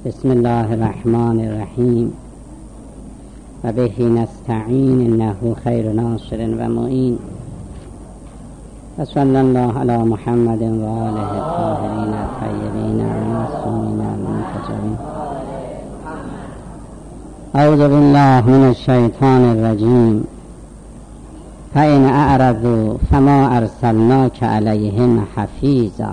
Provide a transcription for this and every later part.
بسم الله الرحمن الرحیم و به نستعین انه خیر ناصر و معین و صلی الله علی محمد و آله الطاهرین الطیبین المعصومین المنتجبین. اعوذ بالله من الشیطان الرجیم. فإن اعرضوا فما ارسلناک علیهم حفیظا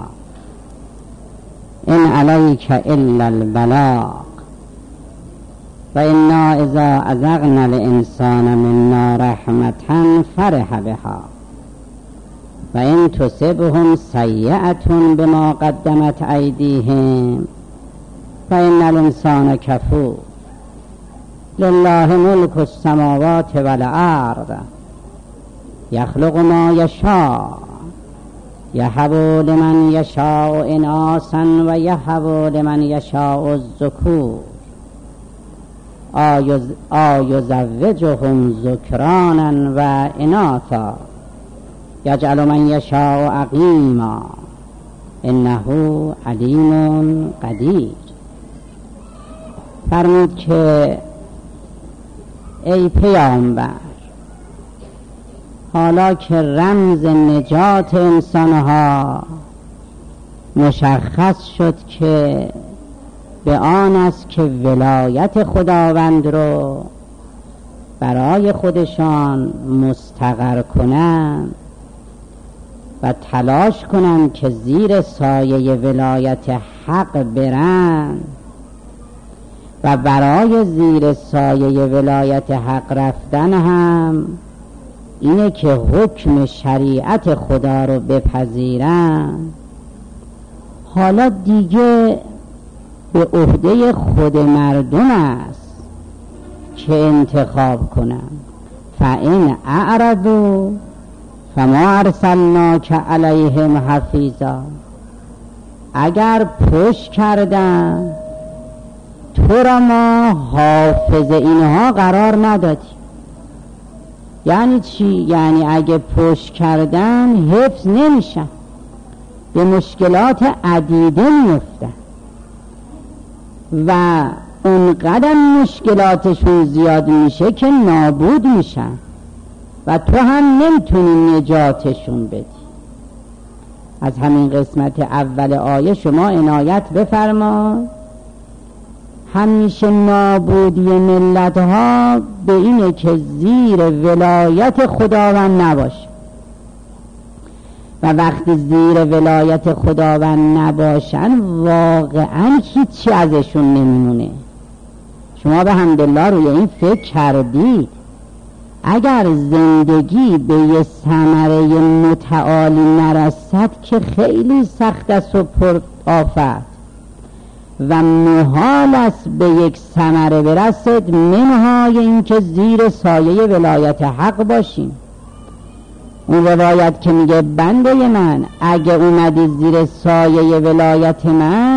ان علیک الا البلاغ و انا اذا اذقنا الانسان منا رحمة فرح بها و ان تصبهم سیئة بما قدمت ایدیهم فان الانسان کفور. لله ملک السماوات والارض یخلق ما یشاء یهب لمن یشاء اناثا و یهب لمن یشاء الذکور یزوجهم ذکرانا و اناثا یجعل من یشاء عقیما انه علیم قدیر. فرمود که ای پیامبر، حالا که رمز نجات انسانها مشخص شد که به آن است که ولایت خداوند رو برای خودشان مستقر کنند و تلاش کنند که زیر سایه ولایت حق برند و برای زیر سایه ولایت حق رفتن هم اینه که حکم شریعت خدا رو بپذیرن، حالا دیگه به عهده خود مردم است که انتخاب کنن. فإن اعرضوا فما ارسلناک علیهم حفیظا. اگر پشت کردن تو را ما حافظ اینها قرار ندادیم. یعنی چی؟ یعنی اگه پشت کردن حفظ نمیشن، به مشکلات عدیده میفتن و اونقدر مشکلاتشون زیاد میشه که نابود میشن و تو هم نمیتونی نجاتشون بدی. از همین قسمت اول آیه شما عنایت بفرما. همیشه نابودی ملت ها به اینه که زیر ولایت خداوند نباشه و وقتی زیر ولایت خداوند نباشن واقعا هیچی ازشون نمیمونه. شما به حمدالله روی این فکر کردید اگر زندگی به یه ثمره متعالی نرسد که خیلی سخت است و پر آفت و محال است به یک ثمره برسد منهای این که زیر سایه ولایت حق باشیم. اون روایت که میگه بنده من اگه اومدی زیر سایه ولایت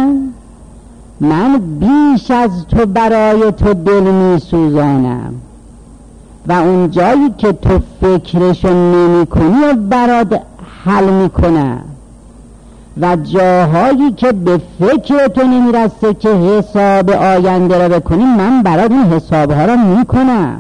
من بیش از تو برای تو دل میسوزانم و اون جایی که تو فکرشو نمی کنی و برات حل میکنم و جاهایی که به فکر تو نمیرسه که حساب آینده را بکنی من برای این حسابها را میکنم.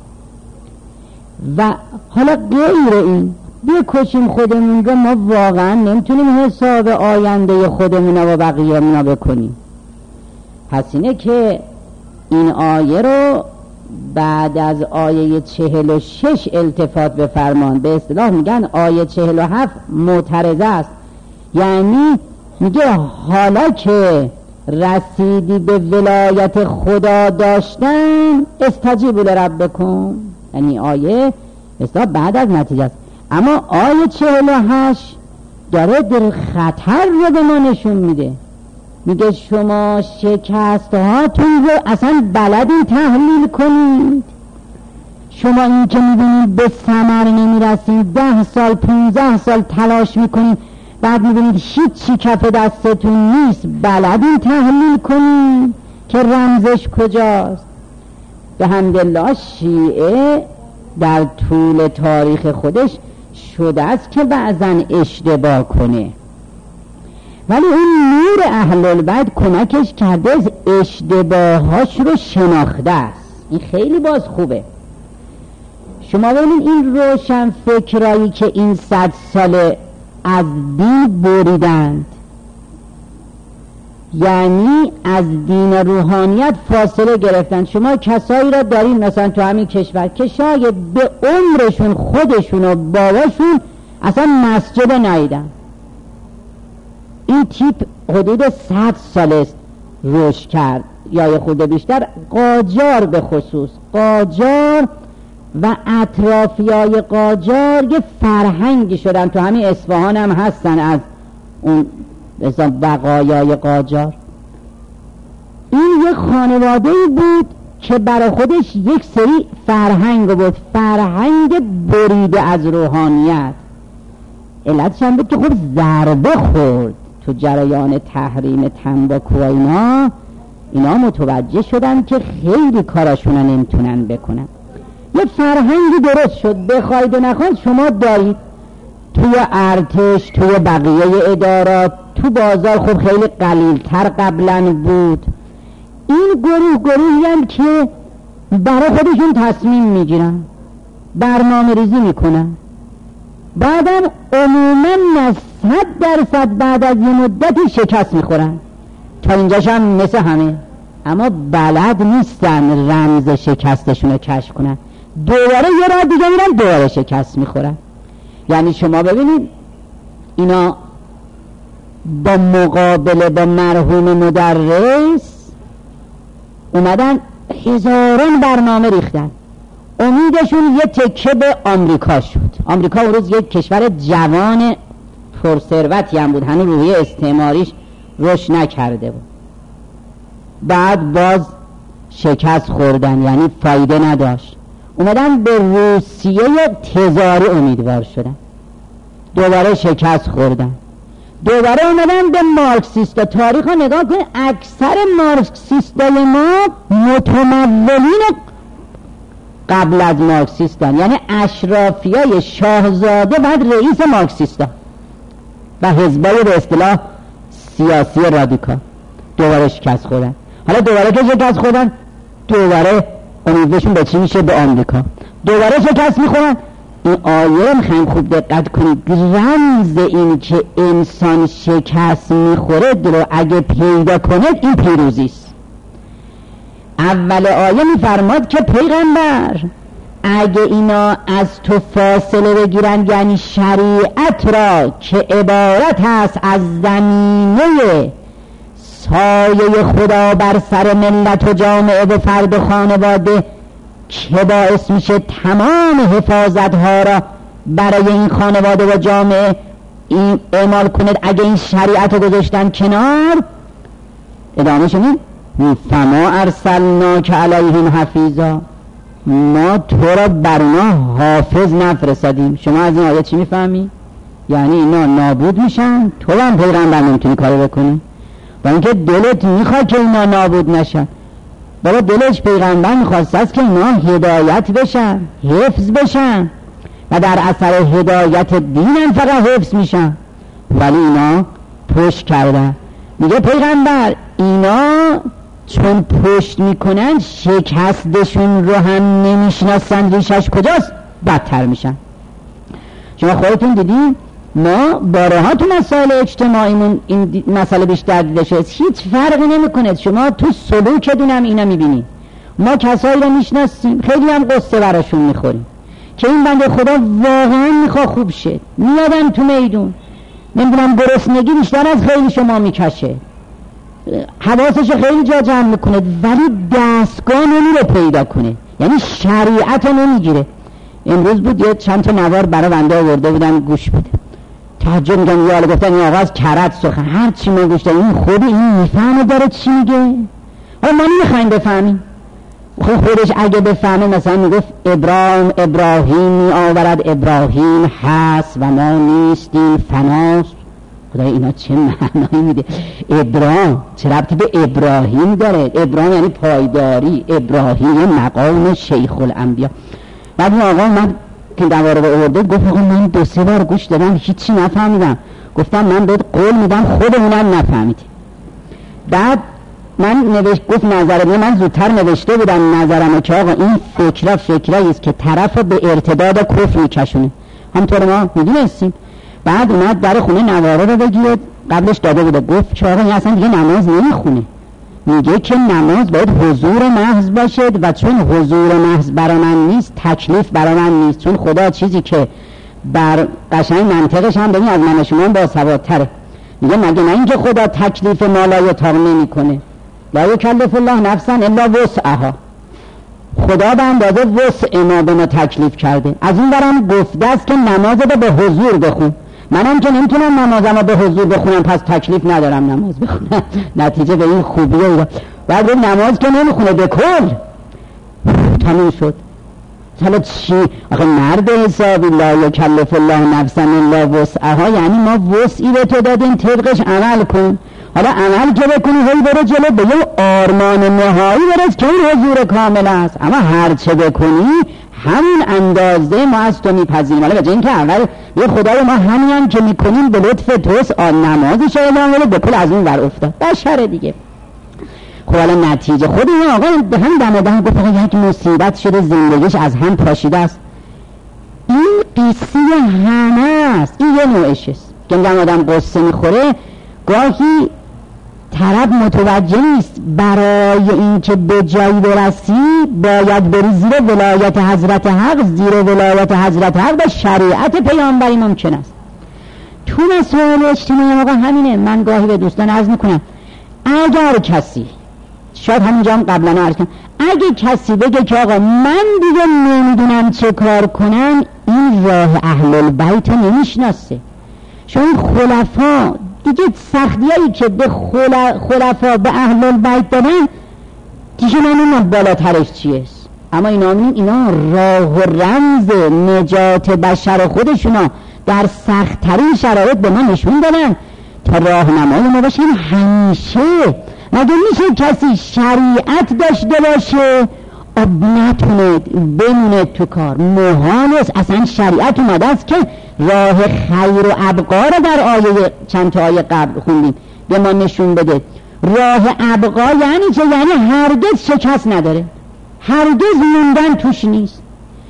و حالا غیر این بکشیم خودمون رو، ما واقعا نمیتونیم حساب آینده خودمون و بقیه مون بکنیم. پس اینه که این آیه رو بعد از آیه 46 التفات بفرمان. به اصطلاح میگن آیه 47 معترضه است، یعنی میگه حالا که رسیدی به ولایت خدا داشتن استجیبوا لربکم، یعنی آیه اصلا بعد از نتیجه است. اما آیه 48 داره در خطر رو به ما نشون میده. میگه شما شکست هاتون رو اصلا بلدین تحلیل کنید. شما این که میبینید به ثمر نمیرسید، 10 سال 15 سال تلاش میکنید بعد میبینید هیچی کف دستتون نیست، بلدین تحلیل کنید که رمزش کجاست. به حمدالله شیعه در طول تاریخ خودش شده است که بعضن اشتباه کنه ولی اون نور اهل البیت کمکش کرده از اشتباهاش رو شناخته است. این خیلی باز خوبه. شما ببینید این روشن فکرایی که این 100 ساله از دین بریدند، یعنی از دین روحانیت فاصله گرفتن. شما کسایی را دارین مثلا تو همین کشور که شاید به عمرشون خودشون و باباشون اصلا مسجد ندیدن. این تیپ حدود 100 سال است رشد کرد یا یه خود بیشتر. قاجار به خصوص، قاجار و اطرافیای قاجار یه فرهنگی شدن. تو همین اصفهان هم هستن از اون بقایای قاجار. این یه خانواده‌ای بود که برای خودش یک سری فرهنگ بود، فرهنگ بریده از روحانیت. علتش هم بود که خب ضربه خورد تو جریان تحریم تنباکو و اینا متوجه شدن که خیلی کاراشون نمیتونن بکنن. یه فرهنگی درست شد، بخواید و نخواید شما دارید توی ارتش، توی بقیه ادارات، تو بازار خب خیلی قلیلتر قبلا بود. این گروهی هم که برای خودشون تصمیم میگیرن، برنامه ریزی میکنن، بعدم عموما 100% بعد از یه مدتی شکست میخورن. تا اینجاش هم مثل همه، اما بلد نیستن رمز شکستشون رو کشف کنن. دوباره یه راه دیگه میرن، دوباره شکست میخورن. یعنی شما ببینید اینا با مقابله با مرحوم مدرس اومدن هزاران برنامه ریختن. امیدشون یه تکه به آمریکا شد. آمریکا اون روز یک کشور جوان پرثروتی هم بود، هنوز روحیه استعماریش رشد نکرده بود. بعد باز شکست خوردن، یعنی فایده نداشت. اومدن به روسیه تزاری امیدوار شدن، دوباره شکست خوردن. دوباره اومدن به مارکسیستا. تاریخ ها نگاه کنید، اکثر مارکسیستای ما متمولین قبل از مارکسیستان، یعنی اشرافیای شاهزاده بعد رئیس مارکسیستا و حزبای به اصطلاح سیاسی رادیکال. دوباره شکست خوردن. حالا دوباره که شکست خوردن، دوباره امیدشون به چی میشه؟ به آمریکا. دوباره شکست میخورن. این آیه میخوایم خوب دقت کنید، رمز این که انسان شکست میخوره رو اگه پیدا کنید این پیروزیست. اول آیه میفرماد که پیغمبر اگه اینا از تو فاصله بگیرن، یعنی شریعت را که عبارت هست از زمینه سایه خدا بر سر ملت و جامعه و فرد و خانواده که باعث میشه تمام حفاظت ها را برای این خانواده و جامعه این اعمال کنید، اگه این شریعت رو گذاشتن کنار، ادامه شنید فما ارسلناک علیهم حفیظا، ما تو را بر اونا حافظ نفرستادیم. شما از این آیه چی میفهمی؟ یعنی اینا نابود میشن، تو هم پیغمبر نمیتونی کاری بکنی، با اینکه دلت میخواد که اینا نابود نشن. بابا دلش پیغمبر میخواست است که اینا هدایت بشن، حفظ بشن و در اثر هدایت دین فقط حفظ میشن، ولی اینا پشت کردن. میگه پیغمبر اینا چون پشت میکنن شکستشون رو هم نمیشناسن ریشش کجاست، بدتر میشن. شما خودتون دیدین ما بارها تو مسائل اجتماعیمون این مسئله بیشتر دیده شد، هیچ فرقی نمیکنه. شما تو سلوکتون هم اینا میبینید. ما کسایی رو میشناسیم خیلی هم قصه براشون میخوریم که این بنده خدا واقعا میخواد خوب شه، میادن تو میدون، نمیدونم گرسنگی بیشتر از خیلی شما میکشه، حواسش خیلی جا جمع میکنه، ولی دستگاه نمیره پیدا کنه، یعنی شریعت رو نمیگیره. امروز بود یه چند تا نوار برای بنده آورده بودن گوش بده، تعجب میگم یه حالا گفتن این آقا از کرد سخن هر چی من گوش دارم، این خود این میفهمه داره چی میگه؟ حالا ما نمیخوایم بفهمیم. خودش اگه بفهمه مثلا میگفت ابراهیم می آورد، ابراهیم هست و ما نیستیم فناست. خدای اینا چه معنایی میده؟ ابراهیم چه ربطی به ابراهیم داره؟ ابراهیم یعنی پایداری، ابراهیم مقام شیخ الانبیا. بعد این آقا من که دواره آورده گفت آقا من 2-3 بار گوش دادم هیچی نفهمیدم. گفتم من بهت قول میدم خودمونم نفهمیدی. بعد من گفت نظرت، من زودتر نوشته بودم نظرمه که آقا این فکرایی است که طرف به ارتداد کفر میکشونه، همطور ما میدونستیم. بعد اومد در خونه نواره رو بگیره، قبلش داده بوده، گفت که آقا این اصلا دیگه نماز نمیخونه، میگه که نماز باید حضور محض باشد و چون حضور محض برای من نیست تکلیف برای من نیست، چون خدا چیزی که بر قشنگ منطقش هم ببین از من شما باسوادتره، میگه مگه نه اینکه خدا تکلیف ما لا یطاق نمیکنه، لا یکلف الله نفسا الا وسعها، خدا به اندازه وسع ما به ما تکلیف کرده. از این برم گفته است که نماز رو به حضور بخون، منم که نمیتونم نمازم رو به حضور بخونم پس تکلیف ندارم نماز بخونم. نتیجه به این خوبیه. بعد نماز که نمیخونه به کل تموم شد. حالا چی؟ آخه مرد حسابی لا یکلف الله نفسا الا وسعها، یعنی ما وسعی به تو دادیم طبقش عمل کن. حالا عمل که بکنی هی برو جلو به یه آرمان نهایی برس که این حضور کامل است، اما هر چه بکنی همین اندازه ما از تو میپذیریم. حالا بجای این که اول یه خدای ما همین هم که میکنیم به لطف توست نمازش رو ادامه بده به کل از اون ور افتاد بشره دیگه. خب حالا نتیجه خود این آقا به هم دمدن گفت آقا یک مصیبت شده زندگیش از هم پاشیده است. این قصه همه است، این یه نوعش است که میگم آدم قصه میخوره گاهی طرف متوجه نیست برای این که به جایی برسی باید بری زیر ولایت حضرت حق، زیر ولایت حضرت حق و شریعت پیامبری ممکن است. تو مسائل اجتماعی آقا همینه. من گاهی به دوستان عرض میکنم اگر کسی شاید همونجا هم قبلا عرض کنم اگه کسی بگه که آقا من دیگه نمیدونم چه کار کنم، این راه اهل البیت نمیشناسه. چون خلفا دیگه سختیایی که به خلفا به اهل البیت دادن دیگه نمیدونم بالاترش چیه، اما اینا راه و رمز نجات بشر خودشونا در سخت‌ترین شرایط به ما نشون دادن تا راهنمای ما باشن. همیشه مگه میشه کسی شریعت داشته باشه نتونه بمونه تو کار؟ محال است. اصلا شریعت اومده است که راه خیر و ابقا رو در آیه چند تا آیه قبل خوندیم به ما نشون بده. راه ابقا یعنی چه؟ یعنی هرگز شکست نداره، هرگز موندن توش نیست.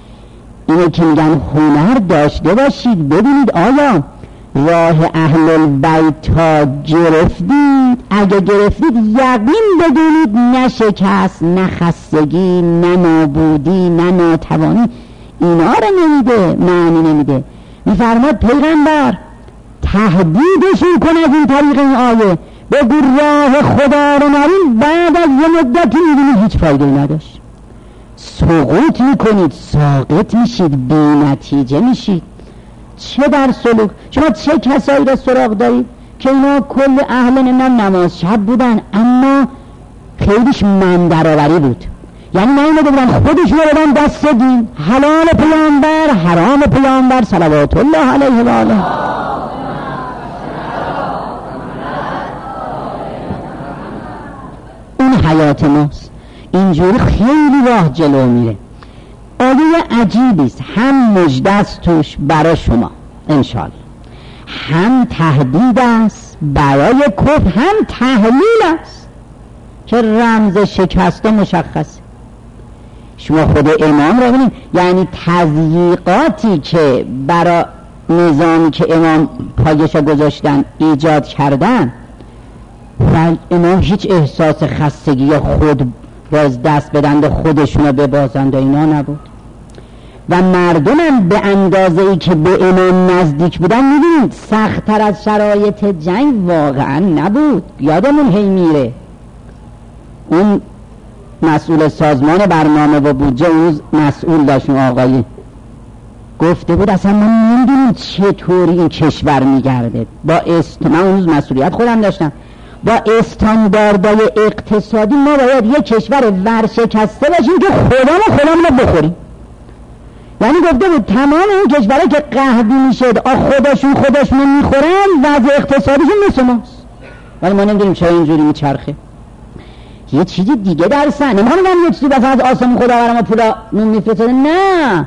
اینه که میگن هنر داشته باشید ببینید آیا راه اهل البیت ها گرفتید. اگه گرفتید یقین بدونید نه شکست، نه خستگی، نه نابودی، نه ناتوانی اینا رو نمیده، معنی نمیده. میفرماد پیغمبر تهدیدشون کن از این طریق این آیه، بگو راه خدا رو نرین، بعد از یه مدتی میبینید هیچ فایده نداشت، سقوط میکنید، ساقط میشید، بی نتیجه میشید. چه در سلوک شما چه کسایی را سراغ دارید که اینا کل اهل نماز شب بودن اما خیلیش من درآوری بود، یعنی نایمده بودن خودشون رو بدن دست دین، حلال پیامبر حرام پیامبر صلوات الله علیه و آله. این حیات ماست. اینجوری خیلی راه جلو میره. آیه عجیبیست، هم مژده است توش برای شما انشاءالله، هم تهدید است برای کفر، هم تحلیل است که رمز شکست مشخصه. شما خود امام را ببینید، یعنی تضییقاتی که برای نظامی که امام پایشا گذاشتن ایجاد کردن و امام هیچ احساس خستگی یا خود باز دست بدن و خودشون رو ببازند و اینا نبود. و مردمم به اندازه‌ای که به امام نزدیک بودن می‌بینید سخت‌تر از شرایط جنگ واقعا نبود. یادمون هی میره اون مسئول سازمان برنامه و بودجه، اون مسئول داشت آقایی گفته بود اصلا ما نمی‌دونیم چطوری این کشور میگرده با من اون روز مسئولیت خودم داشتم، با استانداردهای اقتصادی ما باید یک کشور ورشکسته باشیم که خودمون رو بخوریم. یعنی گفته بود تمام اون کشورها که قحطی میشه خودشون میخورن وضع اقتصادیشون مثل ماست، ولی ما نمیدونیم چرا اینجوری میچرخه. یه چیزی دیگه در سن نمیخوام یه چیزی بس از آسمون خدا برای ما پولا نون میفرسته، نه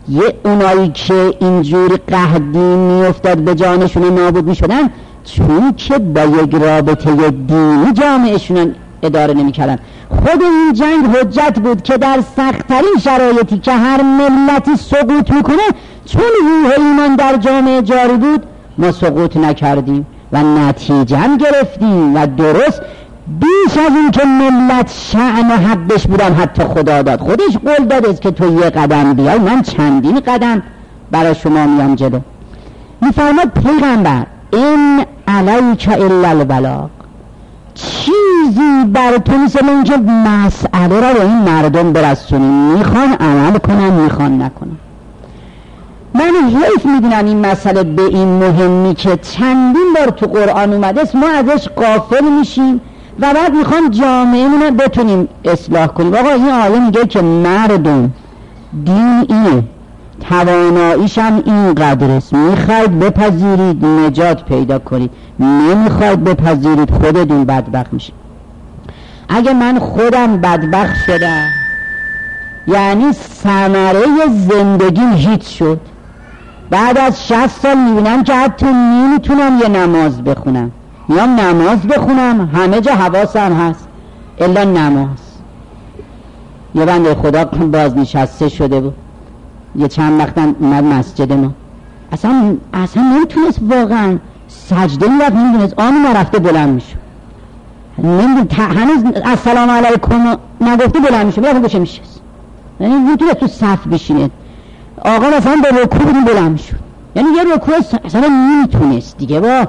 یه اونایی که اینجور قحطی میافتاد به جانشون نابود میشدن چون که با یک رابطه دینی جامعهشون اداره نمیکردن. خود این جنگ حجت بود که در سخت‌ترین شرایطی که هر ملتی سقوط میکنه چون روح ایمان در جامعه جاری بود ما سقوط نکردیم و نتیجه هم گرفتیم و درست بیش از این که ملت شأن و حقش بودن حتی خدا داد، خودش قول داده است که تو یه قدم بیای من چندین قدم برای شما میام جلو. میفرماد پیغمبر این علیک الا البلاغ، چیزی بر تو نیست من که مسئله را به این مردم برسونیم، میخوان عمل کنن میخوان نکنن. من حیف میدونم این مسئله به این مهمی که چندین بار تو قرآن اومده است ما ازش غافل میشیم و بعد میخوان جامعه رو بتونیم اصلاح کنیم. آقا این آیه میگه که مردم دین اینه، تواناییش هم اینقدر است، میخواید بپذیرید نجات پیدا کنید، نمیخواید بپذیرید خودتون بدبخت میشید. اگه من خودم بدبخت شدم یعنی ثمره زندگیم هیچ شد. بعد از 60 سال میبینم که حتی نمیتونم یه نماز بخونم، میام نماز بخونم همه جا حواسم هست الا نماز. یه بنده خدا باز نشسته شده بود یه چند وقتم اومد مسجد ما، اصلا نمیتونست واقعا سجده میرفت، نمیتونست آنی نرفته بلند میشه، هنوز السلام علیکم نگفته بلند میشه، میرفت بشه میشه، یعنی نمیتونست تو صف بشینه. آقا مثلا به رکوع بودیم بلند میشد، یعنی یه رکوع اصلا نمیتونست دیگه، با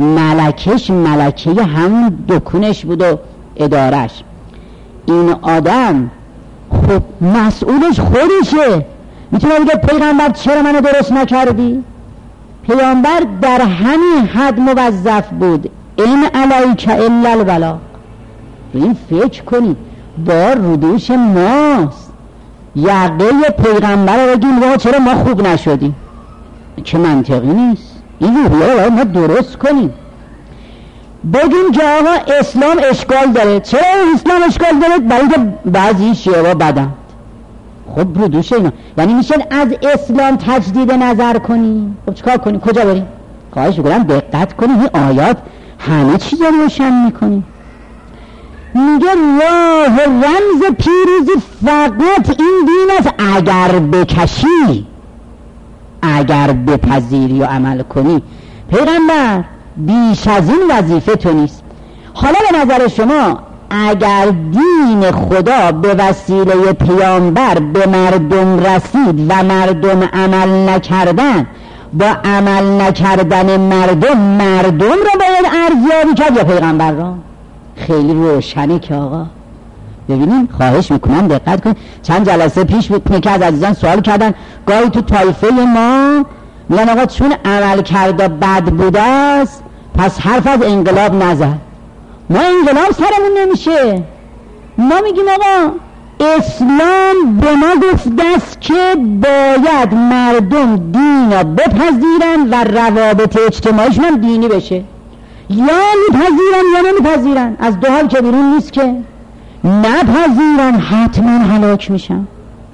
ملکه همون دکونش بود و ادارش. این آدم خب مسئولش خودشه، میتونه بگه پیغمبر چرا منو درست نکردی؟ پیغمبر در همین حد موظف بود این علیک الا البلاغ. این فکر کنید بار رو دوش ماست، یقه پیغمبر رو بگیم چرا ما خوب نشدیم، که منطقی نیست. این روحیه رو باید ما درست کنیم، بگیم که آقا اسلام اشکال داره. چرا اسلام اشکال داره؟ برای اینکه بعضی شیعه بدن. خب رو دوشه اینا، یعنی میشه از اسلام تجدید نظر کنیم. خب چیکار کنیم؟ کجا بریم؟ خواهش میکنم دقت کنیم، این آیات همه چیز رو روشن میکنیم. میگه راه رمز پیروزی فقط این دین است اگر بکشی، اگر بپذیری و عمل کنی. پیغمبر بیش از این وظیفه تو نیست. حالا به نظر شما اگر دین خدا به وسیله پیامبر به مردم رسید و مردم عمل نکردن، با عمل نکردن مردم رو باید ارزیابی کرد یا پیغمبر را؟ خیلی روشنه که آقا ببینیم. خواهش میکنم دقت کن. چند جلسه پیش بود که از عزیزان سوال کردن، گاهی تو طایفه ما میگن آقا چون عمل کرده بد بوده است پس حرف از انقلاب نزد. ما انقلاب سرمون نمیشه، ما میگیم آقا اسلام به ما گفته است که باید مردم دین را بپذیرن و روابط اجتماعیشون هم دینی بشه، یا میپذیرن یا نمیپذیرن. از دو حال که بیرون نیست که نپذیرن حتما هلاک میشن،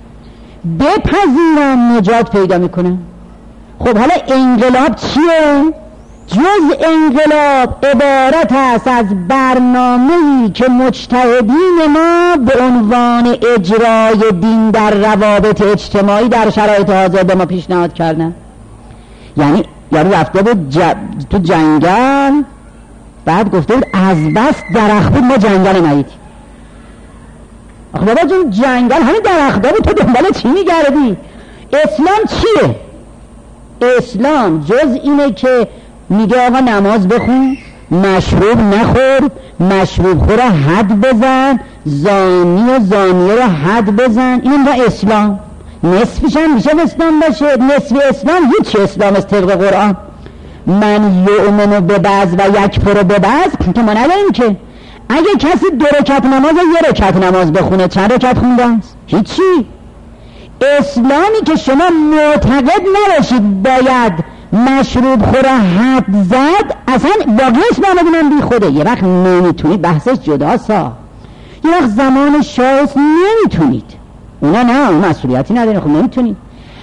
بپذیرن نجات پیدا میکنن. خب حالا انقلاب چیه؟ جز انقلاب عبارت است از برنامه‌ای که مجتهدین ما به عنوان اجرای دین در روابط اجتماعی در شرایط حاضر به ما پیشنهاد کردن. یعنی یارو رفته بود تو جنگل، بعد گفته بود از بس درخت بود ما جنگل ندیدیم. آخه بابا جون جنگل همین درخت بود، تو دنبال چی میگردی؟ اسلام چیه؟ اسلام جز اینه که میگه آقا نماز بخون، مشروب نخور، مشروب خور حد بزن، زانی و زانیه رو حد بزن. این را اسلام. نصفش هم میشه اسلام باشه، نصف اسلام هیچ اسلام است طبق قرآن. من یؤمن به بعض و یکفر به بعض که ما نداریم که. اگه کسی 2 رکعت نماز و 1 رکعت نماز بخونه چند رکعت خونده است؟ هیچی. اسلامی که شما معتقد نباشید باید مشروب خوره حد زد، اصلا باقی اسلام بگونم بی خوده. یه وقت نمیتونید، بحثش جداست ها. یه وقت زمان شاه نمیتونید، اونا نه، اون مسئولیتی نداره. خب نمیتونید.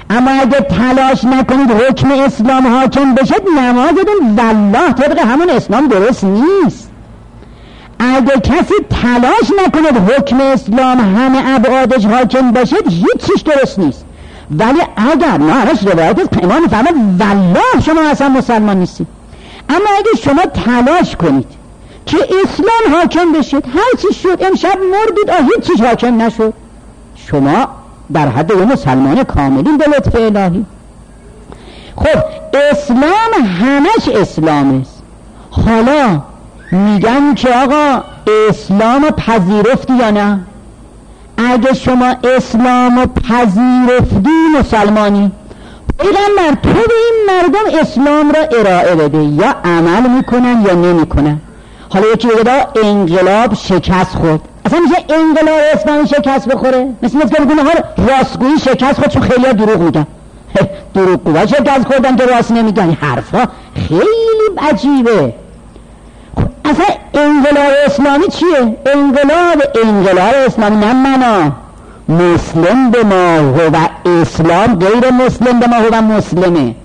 اما اگه تلاش نکنید حکم اسلام حاکم بشه، نمازتون والله طبق همون اسلام درست نیست. اگه کسی تلاش نکنه حکم اسلام همه ابعادش حاکم باشه، هیچ چیز درست نیست. ولی اگر نه همش روایت از امام میفرماد والله شما اصلا مسلمان نیستید. اما اگه شما تلاش کنید که اسلام حاکم بشید، هر چی شد، امشب مردید هیچ چیز حاکم نشد، شما در حد یه مسلمان کاملین به لطف الهی. خب اسلام همش اسلام است. حالا میگن که آقا اسلام پذیرفتی یا نه؟ اگه شما اسلام پذیرفتی مسلمانی. پیغمبر تو به این مردم اسلام را ارائه بده، یا عمل میکنن یا نمیکنن. حالا یکی بگه انقلاب شکست خورد، اصلا میشه انقلاب اسلامی شکست بخوره؟ مثل که بگونه راستگویی شکست خورد چون خیلی ها دروغ میگن. دروغگوها شکست خوردن که راست نمیگن. حرفا خیلی عجیبه. اصلا انقلاب اسلامی چیه؟ انقلاب اسلامی نه منا مسلم به ما هو اسلام، غیر مسلم به ما هو مسلمه.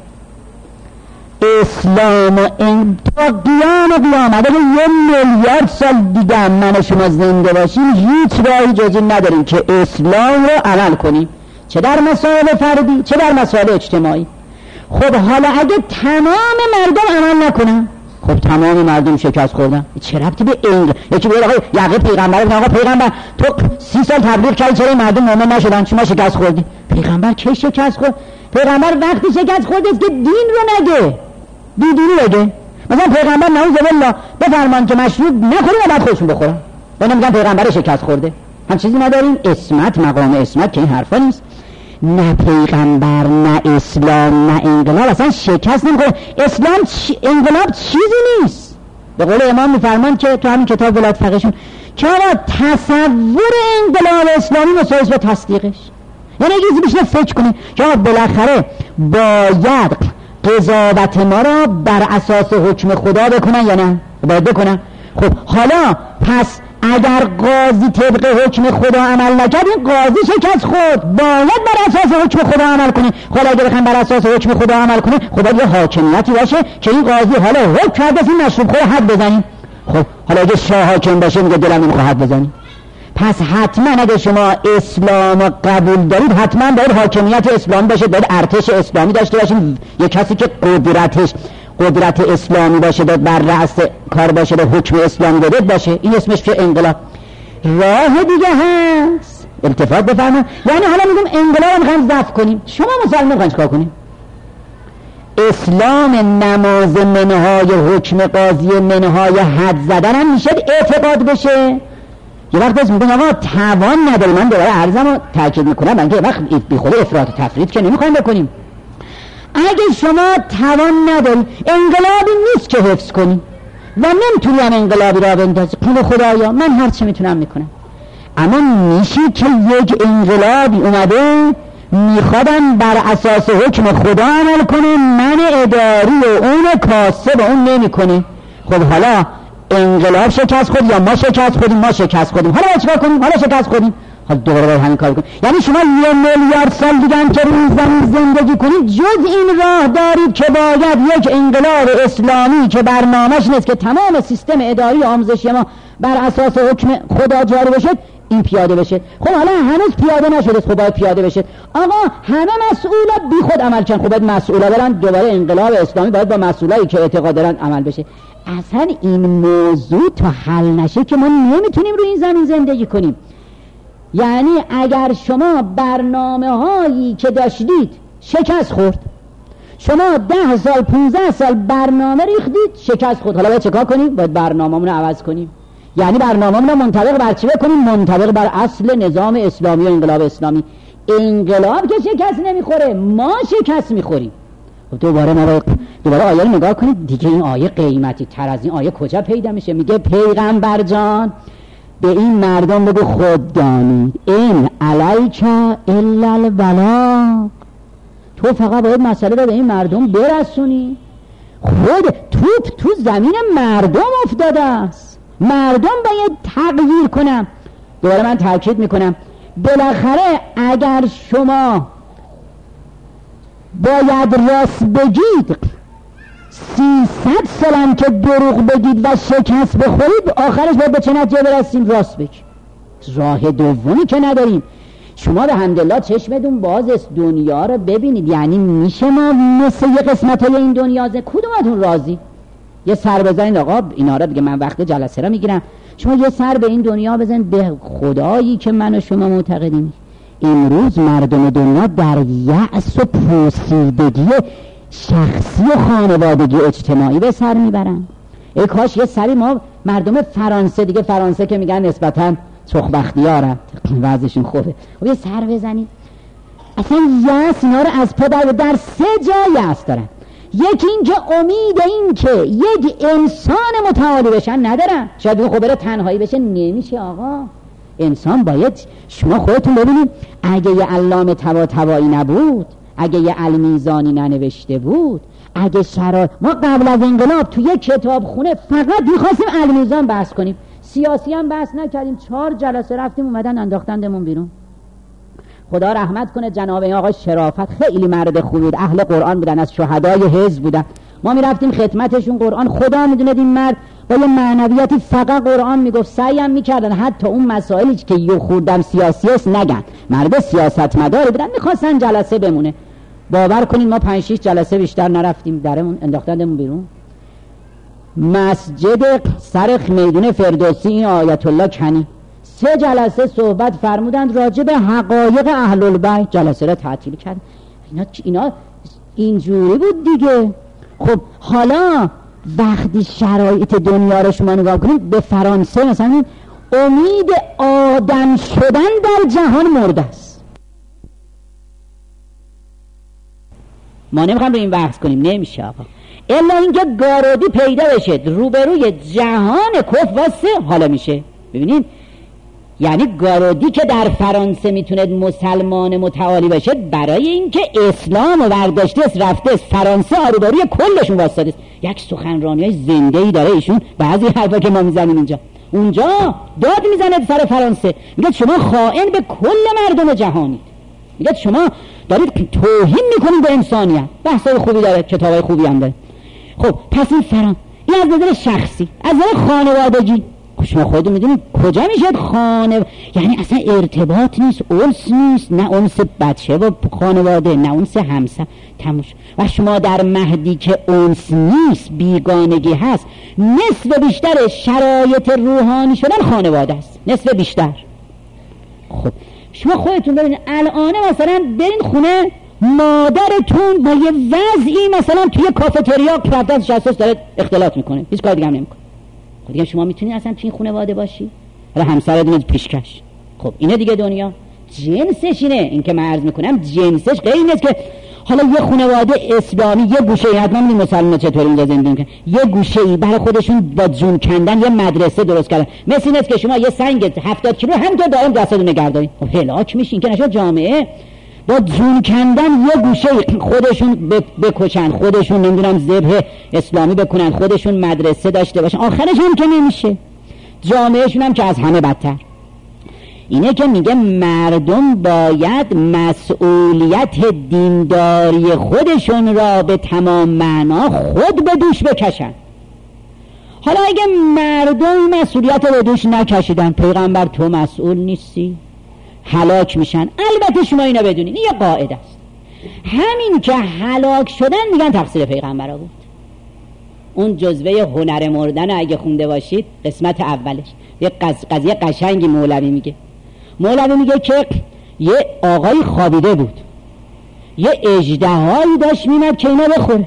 اسلام تا قیام اگر 1 میلیارد سال دیگه من شما زنده باشیم، هیچ راهی جز این نداریم که اسلام رو عمل کنیم، چه در مسائل فردی چه در مسائل اجتماعی. خب حالا اگه تمام مردم عمل نکنن، خب تمام مردم شکست خوردن، چه ربطی به یکی بگه آقا یقه پیغمبر، آقا پیغمبر تو 30 سال تبلیغ کردی چرا مردم مؤمن نشدن؟ چما شکست خوردی؟ پیغمبر کی شکست خورد؟ پیغمبر وقتی شکست خورده است که دین رو نگه، دینی بگه. مثلا پیغمبر نعوذ بالله بفرمان که مشروب نخوریم و بعد خودشون بخورن، اینا میگن پیغمبر شکست خورده. هم چیزی نداریم اسمت، مقام اسمت که این حرفا نیست. نه پیغمبر نه اسلام نه انقلاب اصلا شکست نمیکنه. اسلام انقلاب چیزی نیست. به قول امام میفرمان که تو همین کتاب ولایت فقیهشون که آقا تصور انقلاب اسلامی مساوی با تصدیقش. یعنی اگه بیشتر فکر کنید که آقا بالاخره باید قضاوت ما را بر اساس حکم خدا بکنن یا نه؟ باید بکنن. خب حالا پس اگر قاضی طبق حکم خدا عمل نکرد، این قاضی شکست خورد، باید بر اساس حکم خدا عمل کنه. خب اگر بخوایم بر اساس حکم خدا عمل کنه، خب باید یه حاکمیتی باشه که این قاضی حالا حکم کرده این مشروب خور حد بزنیم. خب حالا اگه شاه حاکم باشه میگه دلم نمیخواد حد بزنیم. پس حتما اگه شما اسلام قبول دارید، حتما باید حاکمیت اسلامی باشه، باید ارتش اسلامی داشته باشین، یه کسی که قدرت اسلامی باشه، بر رأس کار باشه، به حکم اسلامی داده باشه. این اسمش که انقلاب. راه دیگه هست، التفات بفرمایید. یعنی حالا میگم انقلاب رو میخوایم ضبط کنیم، شما مسلمان میخواین چیکار کنیم؟ اسلام نماز منهای حکم قاضی منهای حد زدن هم میشه اعتقاد بشه. یه وقت بس میگن آقا توان نداری. من دوباره عرضم رو تاکید میکنم، من که یه وقت بی خود افراط و تفرید که نمیخوایم بکنیم. اگه شما توان نداری، انقلابی نیست که حفظ کنی و نمیتونی هم انقلابی را بندازی. پول خدایا من هرچی میتونم میکنم. اما میشه که یک انقلابی اومده میخوادن بر اساس حکم خدا عمل کنه، من اداری و اون کاسب و اون نمیکنه. خب حالا انقلاب شکست خورد یا ما شکست خودیم؟ ما شکست خودیم. حالا چیکار کنیم؟ حالا شکست خودیم، حالا دوباره باید همین کار کنیم. یعنی شما 1 میلیارد سال دیگه هم که روی زمین زندگی کنید، جز این راه دارید که باید یک انقلاب اسلامی که برنامه‌اش نیست که تمام سیستم اداری آموزشی ما بر اساس حکم خدا جاری بشه، این پیاده بشه. خب حالا هنوز پیاده نشده، خب باید پیاده بشه. آقا همه مسئولا بی خود عمل کردن، خب باید مسئولا برن دوباره انقلاب اسلامی باید با مسئولایی که اعتقاد دارن عمل بشه. اصلا این موضوع تا حل نشه که ما نمیتونیم روی این زمین زندگی کنیم. یعنی اگر شما برنامه هایی که داشتید شکست خورد، شما 10 سال 15 سال برنامه ریختید شکست خورد، حالا باید چکار کنیم؟ باید برنامه‌مون رو عوض کنیم. یعنی برنامه‌مون رو منطبق بر چی بکنیم؟ منطبق بر اصل نظام اسلامی و انقلاب اسلامی. انقلاب که شکست نمیخوره، ما شکست میخوریم. دوباره آیه رو نگاه کنید دیگه. این آیه قیمتی تر از این آیه کجا پیدا میشه؟ میگه پیغمبر جان به این مردم بگو خود دانید این علیک الا البلاغ، تو فقط باید مسئله رو به این مردم برسونی. خود توپ تو زمین مردم افتاده است، مردم باید تغییر کنم. دوباره من تاکید میکنم، بالاخره اگر شما باید راست بگید، 300 سالم که دروغ بگید و شکست بخورید، آخرش باید به چه نتیجه برسیم؟ راست بگید. راه دومی که نداریم. شما به حمدالله چشمتون باز است، دنیا رو ببینید. یعنی میشه ما مثل یه قسمت های این دنیا کدومتون راضی؟ یه سر بزنید آقا، اینا رو دیگه من وقت جلسه رو میگیرم، شما یه سر به این دنیا بزنید، به خدایی که من و شما معتقدیم امروز مردم دنیا در یأس و پوسیدگی شخصی و خانوادگی اجتماعی به سر میبرن. ای کاش یه سری ما مردم فرانسه، دیگه فرانسه که میگن نسبتاً سخبختیارن، وضعشون خوبه، یه سر بزنید اصلا یأس اینا رو از پا در 3 جا یأس دارن. یکی این که امید این که یک انسان متعالی بشن ندارن. شاید بگو خب بره تنهایی بشه، نمیشه آقا. انسان باید، شما خودتون ببینید، اگه یه علامه طباطبایی نبود، اگه یه المیزانی ننوشته بود، اگه ما قبل از انقلاب تو یک کتاب خونه فقط میخواستیم المیزان بحث کنیم، سیاسی هم بحث نکردیم، 4 جلسه رفتیم اومدن انداختندمون بیرون. خدا رحمت کنه جناب آقا شرافت، خیلی مرد خوبی بود، اهل قرآن بودن، از شهدای حزب بودن. ما میرفتیم خدمتشون قرآن، خدا میدونه این مرد با یه معنویاتی فقط قرآن میگفت، سعی هم میکردن حتی اون مسائلی که یه خوردم سیاسی است نگن. مرد سیاستمداری بودن، میخواستن جلسه بمونه. باور کنین ما 5-6 جلسه بیشتر نرفتیم، درمون انداختندمون بیرون. مسجد سر میدون فردوسی، این آیت الله کنی 3 جلسه صحبت فرمودند راجع به حقایق اهل البیت، جلسه را تعطیل کرد. اینا اینجوری بود دیگه. خب حالا وقتی شرایط دنیا رو شما نگاه کنید، به فرانسه مثلا امید آدم شدن در جهان مرده است. ما نمیخوام به این بحث کنیم، نمیشه آقا، الا اینکه گارودی پیدا بشه روبروی جهان کفر واسه حالا میشه. ببینید یعنی گارودی که در فرانسه میتونه مسلمان متعالی باشه، برای اینکه اسلام و برداشته است رفته است فرانسه روبروی کلشون واسطه است. یک سخنرانی‌های زنده‌ای داره ایشون، بعضی حرفا که ما میزنیم اینجا، اونجا داد میزنه سر فرانسه، میگه شما خائن به کل مردم جهانید، میگه شما دارید توهین میکنید به انسانیت. بحثای خوبی داره، کتابای خوبی هم داره. خب پس این از نظر شخصی، از نظر خانوادگی، شما خودتون میدونید کجا میشه یعنی اصلا ارتباط نیست، انس نیست، نه انس بچه و خانواده، نه انس همسر، تموش. و شما در مهدی که انس نیست، بیگانگی هست، نصف بیشتر شرایط روحانی شدن خانواده است، نصف بیشتر. خب شما خودتون ببینید الان مثلا برین خونه مادرتون با یه وضعی مثلا توی کافتریا رفتن تجسس داره اختلاط میکنه، هیچ کار دیگه هم نمیکنه. خب دیگه شما میتونید اصلا توی این خانواده باشی؟ حالا همسرتون پیشکش. خب اینه دیگه دنیا جنسش اینه. این که من عرض میکنم جنسش غیر نیست که حالا یه خانواده اسلامی یه گوشه حتما میدونید مسلمان چطوری اونجا زندگی میکنن، یه گوشه‌ای برای خودشون با جون کندن یه مدرسه درست کردن، مثل اینه که شما یه سنگ 70 کیلو همینطور دائم دستتون نگه دارید. خب هلاک میشین که نشد جامعه با جون کندن یه گوشه خودشون بکشن، خودشون نمیدونم ذبح اسلامی بکنن، خودشون مدرسه داشته باشن، آخرش هم که نمیشه، جامعهشون هم که از همه بدتر. اینه که میگه مردم باید مسئولیت دینداری خودشون را به تمام معنا خود به دوش بکشن. حالا اگه مردم مسئولیت رو به دوش نکشیدن، پیغمبر تو مسئول نیستی، هلاک میشن. البته شما اینا بدونید این یه قاعده است، همین که هلاک شدن میگن تقصیر پیغمبر بود. اون جزوه هنر مردن اگه خونده باشید قسمت اولش یه قضیه قشنگی مولوی میگه که یه آقای خوابیده بود، یه اژدهایی داشت میمد که اینا بخوره.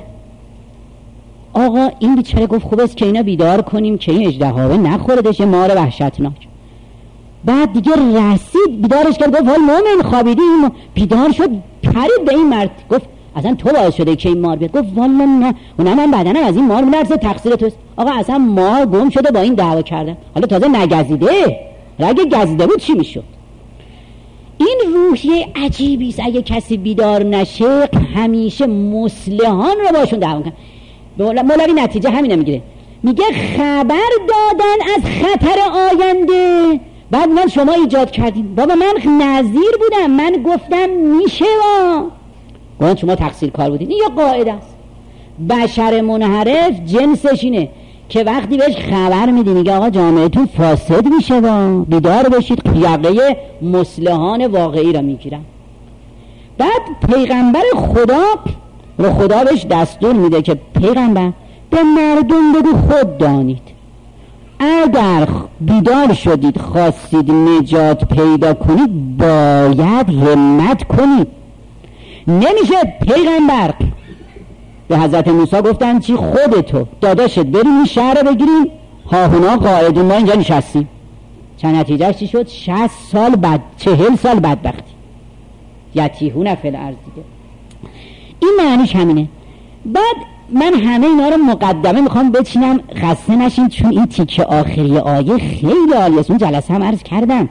آقا این بیچاره گفت خوب است که اینا بیدار کنیم که این اژدها نخوره، داشت مار وحشتناک. بعد دیگه رسید بیدارش کرد، گفت حال مومن خوابیدی؟ بیدار شد، پرید به این مرد گفت اصلا تو باعث شده که این مار بیاد. گفت والا نه، اونم من بدنم از این مار میلرزه، تقصیر توست. آقا اصلا مار گم شده با این دعوا کردن، حالا تازه نگزیده، اگه گزیده بود چی میشد؟ این روحیه عجیبی است. اگه کسی بیدار نشه همیشه مصلحان رو باشون دعوا کنه. مولوی نتیجه همینه میگیره، میگه خبر دادن از خطر آینده. بعد من شما ایجاد کردیم، بابا من نذیر بودم، من گفتم میشه، گفتن شما تقصیر کار بودید. این یا قاعده است. بشر منحرف جنسش اینه که وقتی بهش خبر میدی میگه آقا جامعهتون فاسد میشه، بیدار بشید، یقه مصلحان واقعی را میگیرن. بعد پیغمبر خدا بهش دستور میده که پیغمبر به مردم بگو خود دانید، اگر بیدار شدید خواستید نجات پیدا کنید باید همت کنید. نمیشه پیغمبر. به حضرت موسی گفتن چی؟ خودتو داداشت بریم این شهر رو بگیریم، هاهونا قاعدون ما اینجا نشستیم. چند نتیجهش چی شد؟ 60 سال بعد 40 سال بدبختی یتیهون فی الارض دیگه. این معنیش همینه. بعد من همه اینا رو مقدمه میخوام بچینم خسته نشین، چون این تیکه آخری آیه خیلی عالیه. اون جلسه هم عرض کردم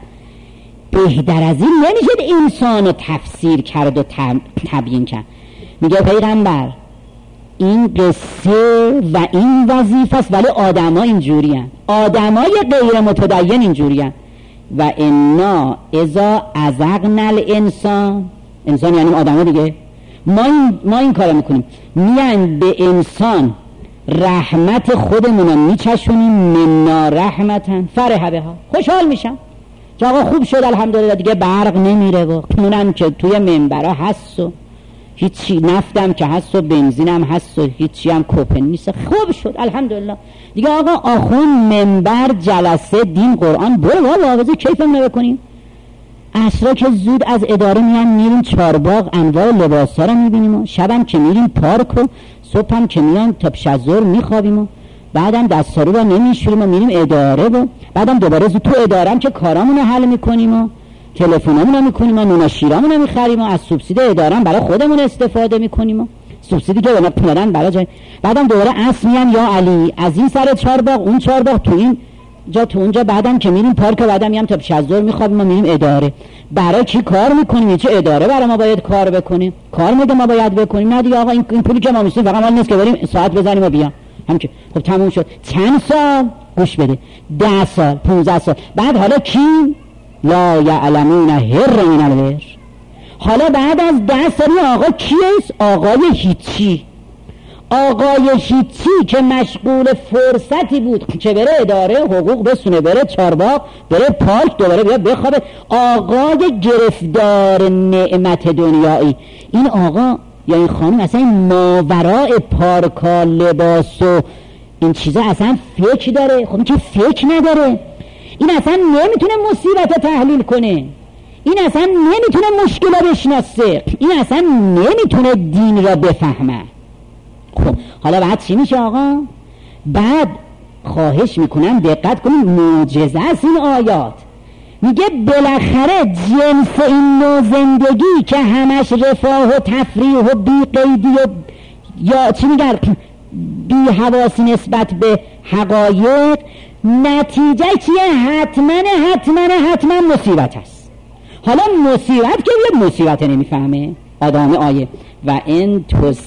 بهتر از این نمیشه انسان رو تفسیر کرد و تبیین کرد. میگه پیغمبر این قصه و این وظیفه است، ولی آدم ها اینجوری هن، آدم های غیر متدین اینجوری هن. و انا اذا ازغنا الانسان، انسان یعنی آدم ها دیگه، ما این کار میکنیم، میان به انسان رحمت خودمون رو میچشونیم، منا رحمتن فرح بها، خوشحال میشم که آقا خوب شد الحمدلله دیگه برق نمیره و نونم که توی منبرها هست و هیچی، نفتم که هست و بنزینم هست و هیچی هم کوپن نیست، خوب شد الحمدلله دیگه. آقا آخون منبر جلسه دین قرآن برو واقعا کیفم نبکنیم. عصرا که زود از اداره میریم چارباغ انواع لباسا رو میبینیم و شبم که میریم پارک و صبحم که میان تا پیش از ظهر میخوابیم و بعدم دستارو رو نمیشوریم و میریم اداره و بعدم دوباره زود تو ادارم که کارامون رو حل میکنیم و تلفنامون رو میکنیم و نون و شیرامون رو میخریم و از سوبسید ادارم برای خودمون استفاده میکنیم و سوبسیدی که اونا پدن برای جای. بعدم دوباره عصر میام یا علی از این سر چارباغ اون چارباغ تو این جا تو اونجا، بعدم که میریم پارک و بعدم میام تا پیش از ظهر میخوابیم و میریم اداره. برای کی کار میکنیم؟ چه اداره برای ما باید کار بکنیم؟ کار میگه ما باید بکنیم؟ نه دیگه آقا این پولی که ما میسیم فقط مال نیست که بریم ساعت بزنیم و بیام هم که خب تموم شد. چند سال گوش بده، 10 سال 15 سال بعد حالا کی لا یعلمون هر من الور، حالا بعد از 10 سال آقا کیست؟ آقای هیچی. آقای هیچی که مشغول فرصتی بود که بره اداره حقوق بسونه، بره چارباغ، بره پارک، دوباره بیاد بخوابه. آقای گرفتار نعمت دنیایی. این آقا یا این خانم اصلا این ماورای پارکا لباس و این چیزا اصلا فکر داره؟ خب این که فکر نداره، این اصلا نمیتونه مصیبت تحلیل کنه، این اصلا نمیتونه مشکل رو بشناسه، این اصلا نمیتونه دین را بفهمه. خب حالا بعد چی میشه آقا؟ بعد خواهش میکنم دقت کنید، معجزه است این آیات. میگه بالاخره جنس این نوع زندگی که همش رفاه و تفریح و بی قیدی و یا چی میگن بی حواسی نسبت به حقایق، نتیجه چیه؟ حتما مصیبت است. حالا مصیبت که یه مصیبت نمیفهمه آدم آیه و ان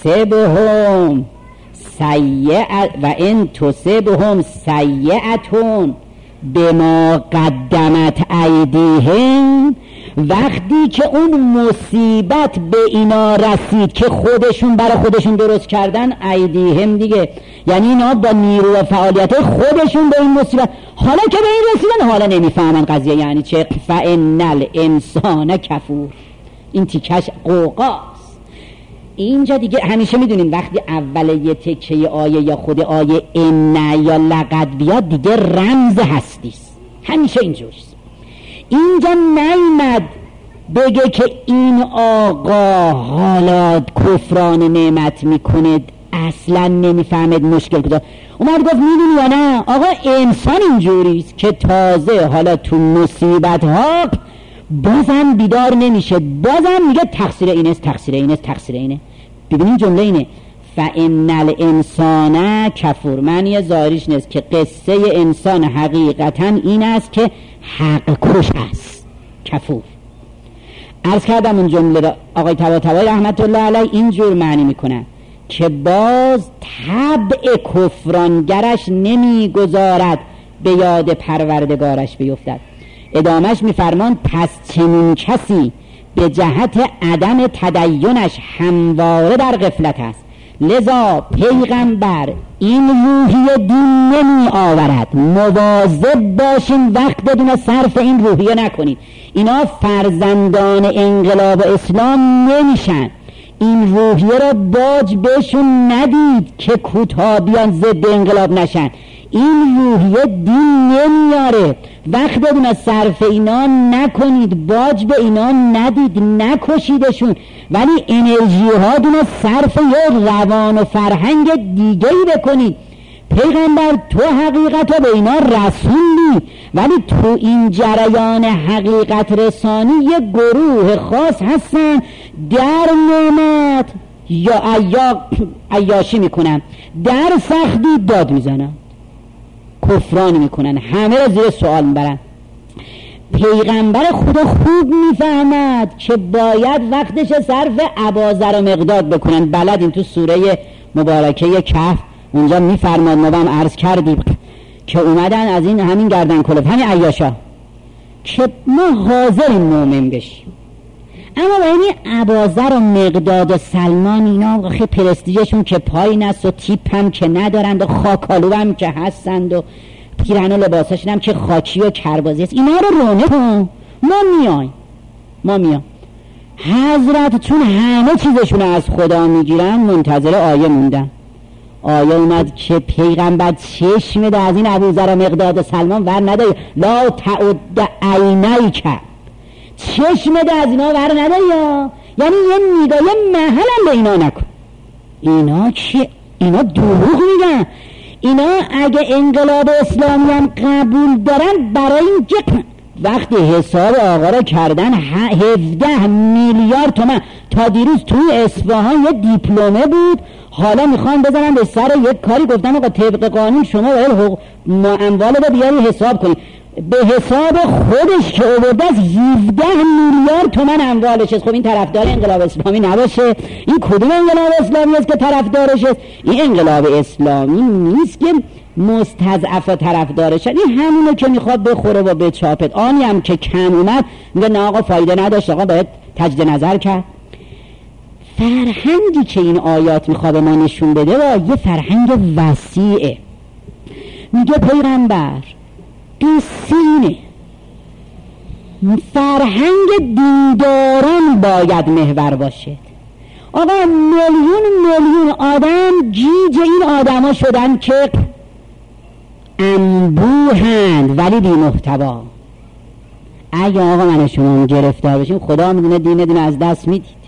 تصبهم سیئتون بما قدمت ایدیهم، وقتی که اون مصیبت به اینا رسید که خودشون برای خودشون درست کردن، ایدیهم دیگه یعنی اینا با نیرو و فعالیت خودشون به این مصیبت، حالا که به این رسیدن حالا نمیفهمن قضیه یعنی چه. فإن الانسان کفور، این تیکش قوقاست. اینجا دیگه همیشه میدونین وقتی اول یه تکه آیه یا خود آیه ان یا لقد بیاد دیگه رمز هستیست، همیشه اینجوریست. اینجا نیامد بگه که این آقا حالا کفران نعمت میکنه اصلا نمیفهمد مشکل کجا، اومد گفت میدونی یا نه آقا انسان اینجوریست که تازه حالا تو مصیبت ها بازم بیدار نمیشه، بازم میگه تقصیر اینه. ببینین جمله اینه فإن الانسان کفور، معنی ظاهریش نیست که قصه انسان حقیقتا این است که حق کش است، کفور. عرض کردم اون جمله را آقای طباطبایی رحمت الله علیه اینجور معنی میکنن که باز طبع کفرانگرش نمیگذارد به یاد پروردگارش بیفتد. ادامش میفرمان پس چنین کسی به جهت عدم تدینش همواره در غفلت است. لذا پیغمبر این روحیه دین نمی آورد. مواظب باشین وقت بدون صرف این روحیه نکنید. اینا فرزندان انقلاب اسلام نمیشن. این روحیه را باج بهشون ندید که کوتاه بیان ضد انقلاب نشن. این روحیه دین نمیاره. وقت بدون صرف اینا نکنید، باج به اینا ندید، نکشیدشون، ولی انرژی ها دونه صرف یه روان و فرهنگ دیگه‌ای بکنید. پیغمبر تو حقیقت رو به اینا رسولی، ولی تو این جریان حقیقت رسانی یه گروه خاص هستن در نعمت یا عیاشی میکنن، در سختی داد میزنن، کفران میکنن، همه را زیر سوال میبرن. پیغمبر خدا خوب میفهمد که باید وقتش صرف ابازر و مقداد بکنن. بلدین تو سوره مبارکه کهف اونجا میفرماد، ما هم عرض کردیم که اومدن از این همین گردن کلوف، همین عیاشا، که ما حاضریم مومن بشیم، اما با این ابازر و مقداد و سلمان اینا خیلی پرستیجشون که پایین است و تیپ هم که ندارند و خاکالو هم که هستند و پیرهن و لباساشون هم که خاکی و کربازی است، اینا رو رونه کن، ما میایم. حضرت چون همه چیزشون از خدا میگیرن منتظر آیه موندن. آیه اومد که پیغمبر چشم ده از این ابوذر و مقداد و سلمان ور نداری، لا تعد عینیک، چشم ده از اینا ور نداری، یعنی یه نگاه محل به اینا نکن. اینا چی؟ اینا دروغ میگن. اینا اگه انقلاب اسلامی هم قبول دارن، برای اینکه وقتی حساب آقا را کردن 17 میلیارد تومان، تا دیروز توی اصفهان یه دیپلمه بود، حالا میخوان بزنن به سر یک کاری، گفتن آقا طبق قانون شما باید اموال رو بیاری حساب کنید. به حساب خودش که آورده از 17 میلیارد تومان اموالش است. خب این طرفدار انقلاب اسلامی نباشه؟ این کدوم انقلاب اسلامی است که طرفدارش است؟ این انقلاب اسلامی نیست که مستضعف و طرفدارش، این همونه که میخواد بخوره و بچاپد. آنی هم که کم اومد میگه نه آقا فایده نداشت، آقا باید تجدید نظر کرد. فرهنگی که این آیات میخواد ما نشون بده و یه فرهنگ وسیعه. میگه پیغمبر قسینه، فرهنگ دینداران باید محور باشد. آقا میلیون آدم گیج این آدما شدن که انبوهند ولی بی محتوا. اگه آقا من شما گرفتار بشیم، خدا میدونه دین از دست میدید.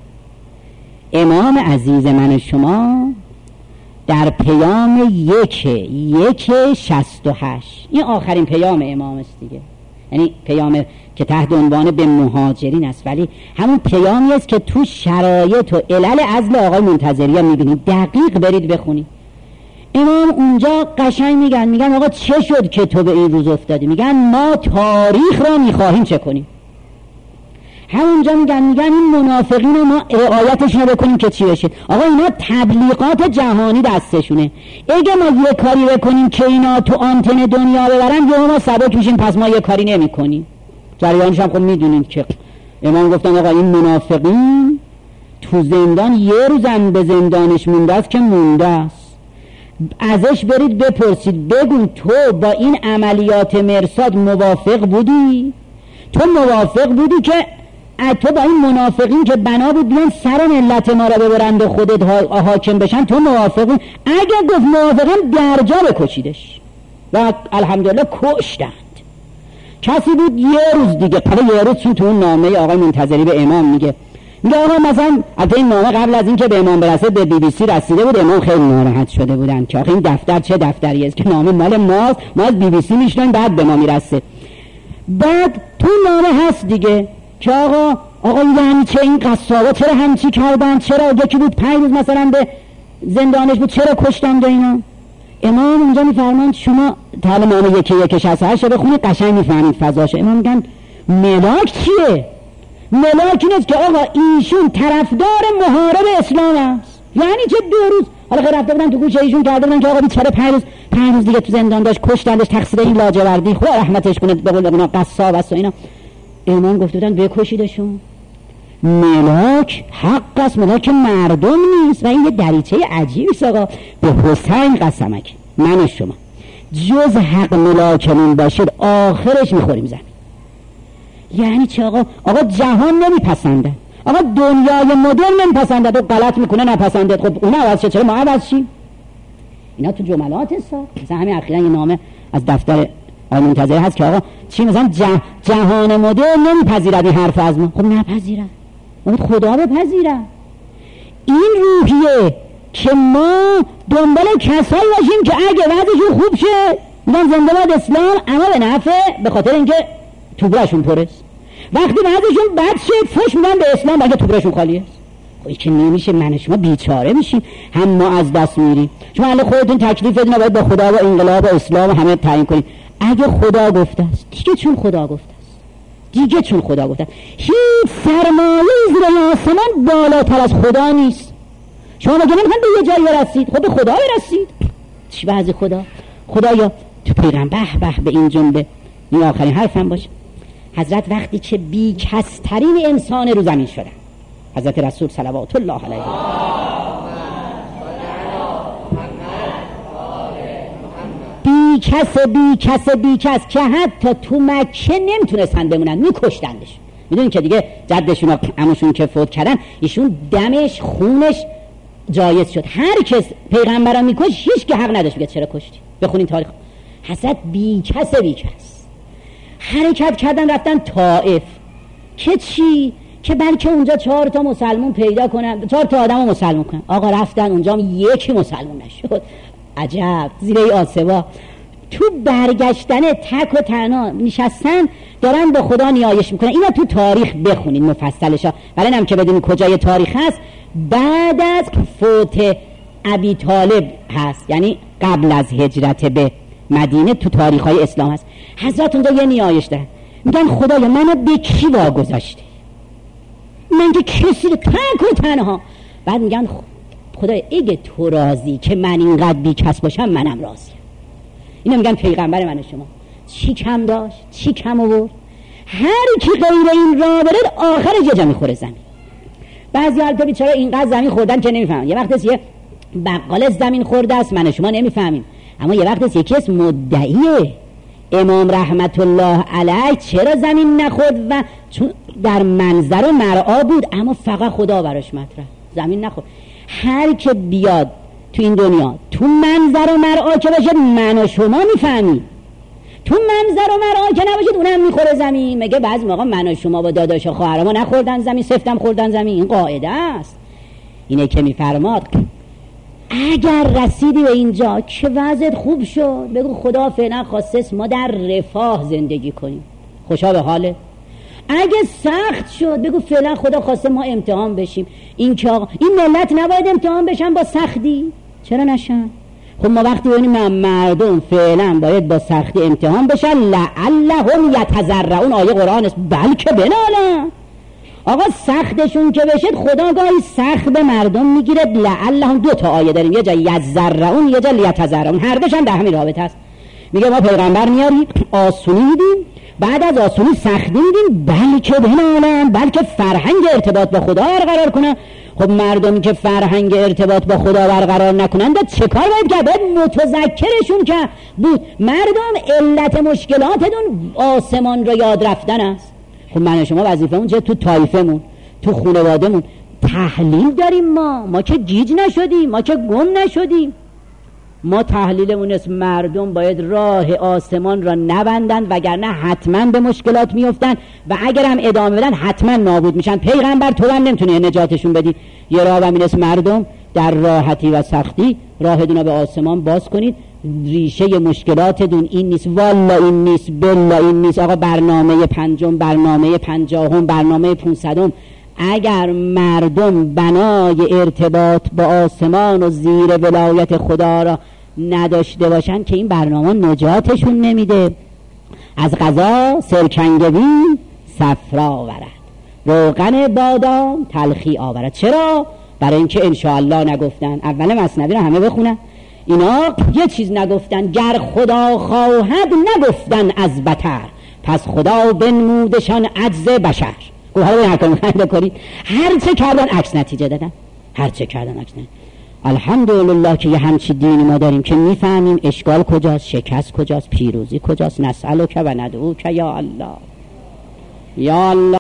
امام عزیز من شما در پیام یک 68، این آخرین پیام امام است دیگه، یعنی پیام که تحت عنوان به مهاجرین است، ولی همون پیامی است که تو شرایط و علل عزل آقای منتظری ها میبینید. دقیق برید بخونید. امام اونجا قشنگ میگن آقا چه شد که تو به این روز افتادی؟ میگن ما تاریخ را میخواهیم چه کنیم. همونجا میگن این منافقین رو ما رعایتش بکنیم که چی بشه. آقا اینا تبلیغات جهانی دستشونه. اگه ما یه کاری بکنیم که اینا تو آنتن دنیا ببرن، یه ما سبک میشیم، پس ما یه کاری نمی کنیم. جریانش هم خب میدونید که امام گفتن آقا این منافقین تو زندان یه روزم به زندانش مونده است که مونده است. ازش برید بپرسید، بگو تو با این عملیات مرصاد موافق بودی؟ تو موافق بودی که تو با این منافقین که بنا بود بیان سر ملت ما را ببرند و خودت حاکم بشن، تو موافق بود؟ اگر گفت موافقم، درجا بکشیدش و الحمدلله کشتند. کسی بود یه روز دیگه، پس یه روز تو اون نامه آقای منتظری به امام میگه آقا مثلا البته این نامه قبل از این که به امام برسه به BBC رسیده بود. امام خیلی ناراحت شده بودن که آخه این دفتر چه دفتری است که نامه مال ماست، ما از BBC میشنیم بعد به ما میرسه. بعد تو نامه هست دیگه که آقا یعنی چه این قصابا چرا همچی کردن؟ چرا یکی بود 5 روز مثلا به زندانش بود، چرا کشتند اینا؟ امام اونجا میفرمایند شما تعالی نامه 1:68 بخونید قشنگ میفهمید فضاشه. امام میگن ملاک چیه؟ ملاک این است که آقا ایشون طرفدار محارب اسلام است. یعنی چه 2 روز حالا خیلی رفته بودن تو گوشه ایشون کرده بودن که آقا بیچاره 5 روز دیگه تو زندان داشت، کشتندش، تقصیر این لاجوردی، خدا رحمتش کنه، به قول اونا قصاب است و اینا. امام گفته بودن بکشیدشون. ملاک حق است، ملاک مردم نیست. و این یه دریچه عجیبی است آقا. به حسین قسمک من و شما جز حق ملاکمون باشد آخرش میخوریم زمین. یعنی چه آقا؟ آقا جهان نمیپسنده، آقا دنیای مدرن نمیپسنده، تو غلط میکنه نپسنده، خب اون عوض شه چرا ما عوض شیم؟ اینا تو جملات هست. مثلا همین اخیراً یه نامه از دفتر آقای منتظری هست که آقا چی مثلا جهان مدرن نمیپذیرد این حرف از ما. خب نپذیرن، خدا بپذیرن. این روحیه که ما دنبال کسایی باشیم که اگه وضعشون خوب شه میگن زنده باد اسلام، اما به نفع، به خاطر اینکه توبرشون پر است. وقتی وضعشون بد شه فوش میدن به اسلام بلکه توبرشون خالی است. خب این که نمیشه، من شما بیچاره میشیم، هم ما از دست میریم. شما الان خودتون تکلیفتون باید با خدا و انقلاب و اسلام و همه تعیین کنید. اگه خدا گفته است دیگه، چون خدا گفته است دیگه، چون خدا گفته است. هیچ سرمایه زیر آسمان بالاتر از خدا نیست. شما مگه نمیخواید به یه جایی برسید؟ خب به خدا برسید. چی بعضی خدا یا تو پیغمبر به این جمله این آخرین حرفم باشه. حضرت وقتی که بی کس ترین انسان رو زمین شدن، حضرت رسول صلوات الله علیه بی کس که حتی تو مکه نمیتونستن بمونن، میکشتندش. میدونین که دیگه جدشون و عموشون که فوت کردن، ایشون دمش خونش جایز شد. هر کس پیغمبران میکش هیچ که حق نداشت بگه چرا کشتی. بخونین تاریخ. حضرت بی کس حرکت کردن رفتن طائف که چی؟ که بلکه اونجا 4 تا مسلمون پیدا کنن، 4 تا آدم رو مسلمون کنن. آقا رفتن اونجا یکی مسلمون نشد. عجب، زیره آسوا تو برگشتن تک و تنها نشستن دارن به خدا نیایش میکنن. اینا تو تاریخ بخونید مفصلشا، ولی هم که بدونید کجای تاریخ هست. بعد از فوت ابی طالب هست، یعنی قبل از هجرت به مدینه تو تاریخ های اسلام هست. حضرت اونجا یه نیایش دارن، میگن خدایا منو به کی واگذاشتی؟ من که کسی رو تک و تنها. بعد میگن خدایا اگه تو راضی که من اینقدر بی کس باشم منم راضیم. اینا میگن پیغمبر من شما چی کم داشت، چی کم آورد؟ هر کی غیر این راه بره آخرش یه جا میخوره زمین. بعضی البته بیچاره اینقدر زمین خوردن که نمیفهمن. یه وقت یه بقال زمین خورده است، من شما نمیفهمیم. اما یه وقت یکی از مدعیه امام رحمت الله علیه چرا زمین نخورد؟ و چون در منظر و مرعا بود، اما فقط خدا براش مطرح، زمین نخورد. هر که بیاد تو این دنیا تو منظر و مرعا که باشد من و شما میفهمیم، تو منظر و مرعا که نباشید اونم میخوره زمین. مگه بعضی موقع من و شما با داداش و خواهرما نخوردن زمین، سفتم خوردن زمین؟ این قاعده است. اینه که میفرماد اگر رسیدی به اینجا که وضعت خوب شد، بگو خدا فعلا خواسته ما در رفاه زندگی کنیم، خوشا به حاله. اگه سخت شد بگو فعلا خدا خواسته ما امتحان بشیم. این که آقا این ملت نباید امتحان بشن با سختی، چرا نشن؟ خب ما وقتی ببینیم مردم فعلا باید با سختی امتحان بشن، لعلهم یتضرعون، آیه قرآن است، بلکه بنالن. آقا سختشون که بشد خدا گاهی سخت به مردم میگیره. لعلهم 2 تا آیه داریم، یه جا یتضرعون یه جا یتضرعون، هر دوشن در همین رابطه است. میگه ما پیغمبر میاریم آسونی میدیم، بعد از آسونی سختی میدیم، بلکه بنالن، بلکه فرهنگ ارتباط با خدا برقرار کنن. خب مردمی که فرهنگ ارتباط با خدا برقرار نکنند چه کار باید کرد؟ باید متذکرشون که بود مردم علت مشکلاتتون آسمان رو یاد رفتن است. خب من شما وظیفمون چه؟ تو طایفمون، تو خانوادهمون تحلیل داریم. ما که گیج نشدیم، ما که گم نشدیم. ما تحلیلمون است مردم باید راه آسمان را نبندن، وگرنه حتما به مشکلات میافتن و اگر هم ادامه بدن حتما نابود میشن. پیغمبر تو هم نمیتونه نجاتشون بدی. یه راه همین است مردم در راحتی و سختی راهتون به آسمان باز کنید. ریشه مشکلاتتون این نیست، والا این نیست، بلا این نیست. آقا برنامه 5، برنامه 50، برنامه 500، اگر مردم بنای ارتباط با آسمان و زیر ولایت خدا را نداشته باشن که این برنامه نجاتشون نمیده. از قضا سرکنگبین صفرا آورد، روغن بادام تلخی آورد. چرا؟ برای اینکه انشاءالله نگفتن. اول مثنوی رو همه بخونن. اینا یه چیز نگفتن، گر خدا خواهد نگفتن از بتر، پس خدا بنمودشان عجز بشر. گفت حالا هر کاری می‌خواید بکنید. هر چه کردن عکس نتیجه دادن، هر چه کردن عکس نتیجه. الحمدلله که یه همچی دینی ما داریم که میفهمیم اشکال کجاست، شکست کجاست، پیروزی کجاست. نسألک و ندعوک یا الله، یا الله.